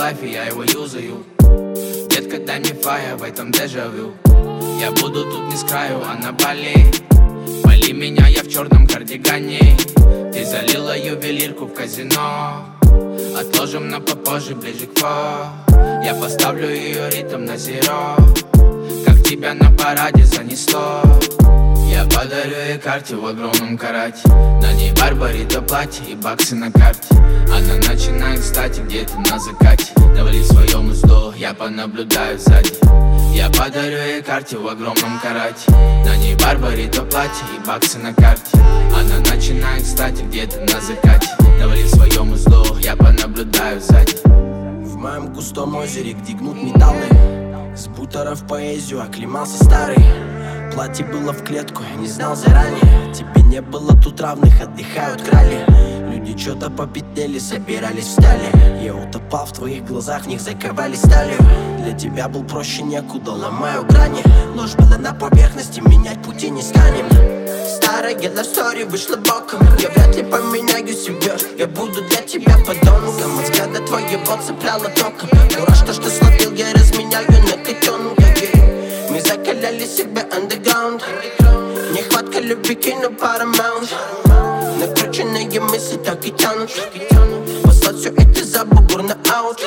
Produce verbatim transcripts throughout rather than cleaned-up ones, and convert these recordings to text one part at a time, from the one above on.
лайфе, я его юзаю. Детка, дай мне фая, в этом дежавю. Я буду тут не с краю, а на Бали. Пали меня, я в черном кардигане. Ты залила ювелирку в казино. Отложим на попозже, ближе к фо. Я поставлю ее ритм на зеро. Как тебя на параде занесло. Я подарю ей карте в огромном карате. На ней Барбарита платье и баксы на карте. Она начинает, кстати, где-то на закате. Навали в своем узлу, я понаблюдаю сзади. Я подарю ей карте в огромном карате. На ней Барбарита платье и баксы на карте. Она начинает, кстати, где-то на закате. Навали в своем узлу, я понаблюдаю сзади. В моем густом озере, где гнут металлы, с бутера в поэзию оклемался старый. Платье было в клетку, я не знал заранее. Тебе не было тут равных, отдыхают крали. Люди что-то попятели, собирались встали. Я утопал в твоих глазах, в них заковали сталью. Для тебя был проще некуда, ломаю грани. Ложь была на поверхности, менять пути не станем. Старая love story вышла боком. Я вряд ли поменяю себя. Я буду для тебя подонком. От взгляда твоего цепляло током. Дура, что что словил, я разменяю на котенка. Мы закаляли себя underground. Нехватка любви, кино Paramount. Накрученные мысли так и тянут. Послать все это за бугор на аут.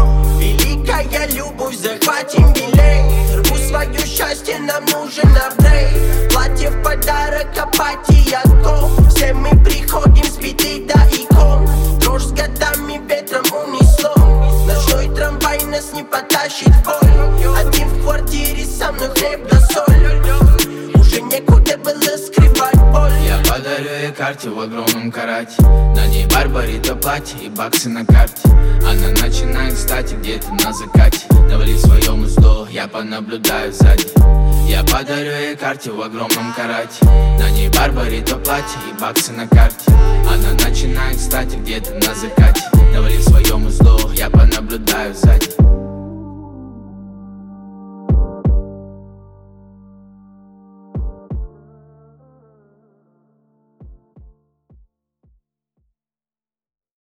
Великая любовь, захватим билей. Рву свое счастье, нам нужен апгрейд. Платье в подарок, апатия гол. Все мы приходим с беды до икон. Дрожь с годами ветром унесло. Ночной трамвай нас не потащит в бой. Один в квартире, со мной хлеб да соль. Уже некуда было скрывать боль. Я подарю ей карте в огромном карате. На ней Барбарита платье и баксы на карте. Она начинает, кстати, где-то на закате. Навали в своем узлу, я понаблюдаю сзади. Я подарю ей карте в огромном карате. На ней Барбарита платье и баксы на карте. Она начинает, кстати, где-то на закате. Навали в своем узлу, я понаблюдаю сзади.